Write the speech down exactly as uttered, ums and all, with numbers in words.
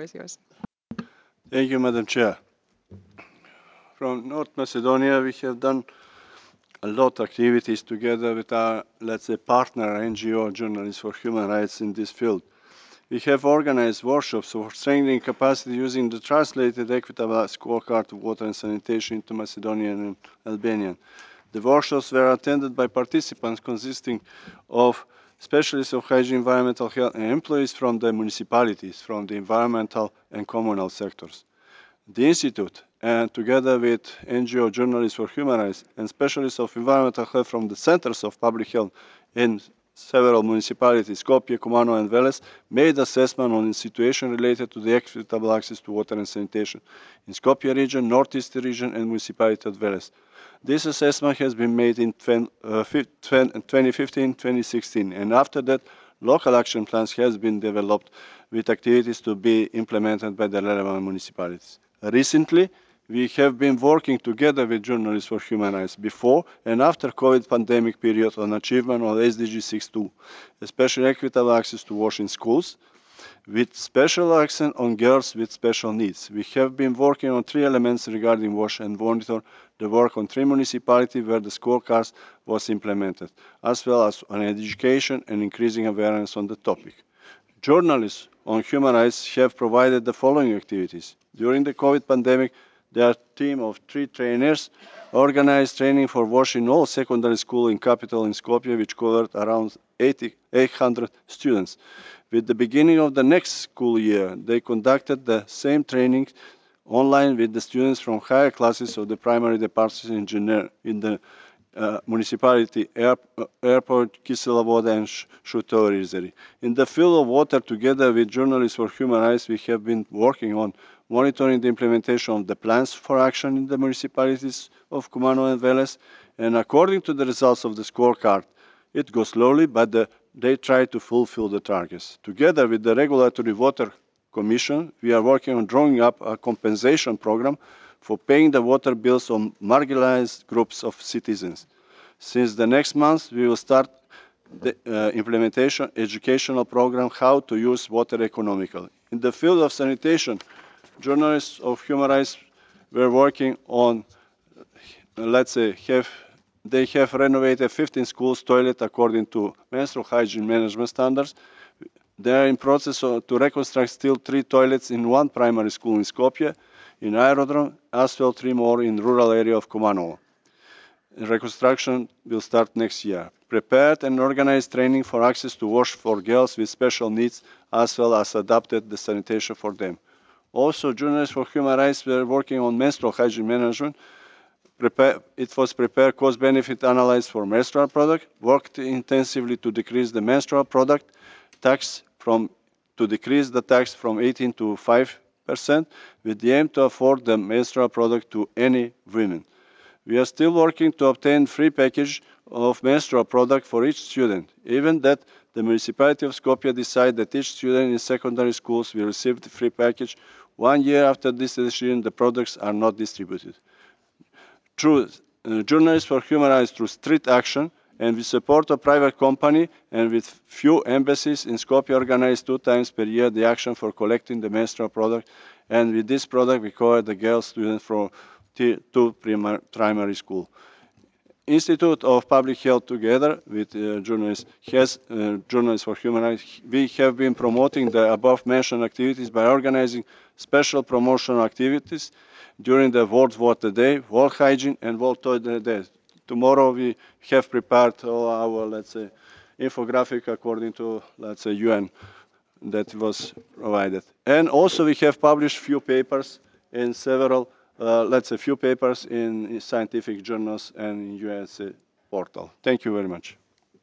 is yours. Thank you, Madam Chair. From North Macedonia, we have done a lot of activities together with our, let's say, partner N G O, Journalists for Human Rights in this field. We have organized workshops for strengthening capacity using the translated equitable scorecard of water and sanitation into Macedonian and Albanian. The workshops were attended by participants consisting of specialists of hygiene, environmental health, and employees from the municipalities, from the environmental and communal sectors. The Institute, and together with N G O Journalists for Human Rights and specialists of environmental health from the Centers of Public Health in several municipalities, Skopje, Kumano, and Veles, made assessment on the situation related to the equitable access to water and sanitation in Skopje region, Northeast region, and municipality of Veles. This assessment has been made in twenty fifteen twenty sixteen, and after that, local action plans have been developed with activities to be implemented by the relevant municipalities. Recently, we have been working together with Journalists for Human Rights before and after COVID pandemic period on achievement of S D G six point two, especially equitable access to wash in schools, with special accent on girls with special needs. We have been working on three elements regarding wash and monitor the work on three municipalities where the scorecards was implemented, as well as on education and increasing awareness on the topic. Journalists on human rights have provided the following activities. During the COVID pandemic, their team of three trainers organized training for WASH in all secondary schools in capital in Skopje, which covered around eighty, eight hundred students. With the beginning of the next school year, they conducted the same training online with the students from higher classes of the primary departments in, in the uh, municipality, air, uh, airport, Kiselovoda and Shutorizeri. In the field of water, together with Journalists for Human Rights, we have been working on monitoring the implementation of the plans for action in the municipalities of Kumano and Veles, and according to the results of the scorecard, it goes slowly, but the, they try to fulfill the targets. Together with the Regulatory Water Commission, we are working on drawing up a compensation program for paying the water bills on marginalized groups of citizens. Since the next month, we will start the uh, implementation educational program how to use water economically. In the field of sanitation, journalists of human rights were working on, uh, let's say, have, they have renovated fifteen schools toilets according to menstrual hygiene management standards. They are in process of, to reconstruct still three toilets in one primary school in Skopje, in Aerodrome, as well three more in rural area of Kumanovo. Reconstruction will start next year. Prepared and organized training for access to wash for girls with special needs, as well as adapted the sanitation for them. Also, journalists for human rights were working on menstrual hygiene management. Prepare, it was prepared cost-benefit analysis for menstrual product, worked intensively to decrease the menstrual product tax from to decrease the tax from eighteen to five percent, with the aim to afford the menstrual product to any women. We are still working to obtain free package of menstrual product for each student, even that the municipality of Skopje decided that each student in secondary schools will receive the free package. One year after this decision, the products are not distributed. Through uh, Journalists for Human Rights, through strict action, and with support of private company and with few embassies in Skopje organized two times per year the action for collecting the menstrual product, and with this product we cover the girl students from two primary school. Institute of Public Health together with uh, journalists has uh, Journalists for Human Rights. We have been promoting the above mentioned activities by organizing special promotional activities during the World Water Day, World Hygiene and World Toilet Day. Tomorrow we have prepared all our, let's say, infographic according to, let's say, U N that was provided. And also we have published few papers in several, uh, let's say, few papers in, in scientific journals and in U S A portal. Thank you very much.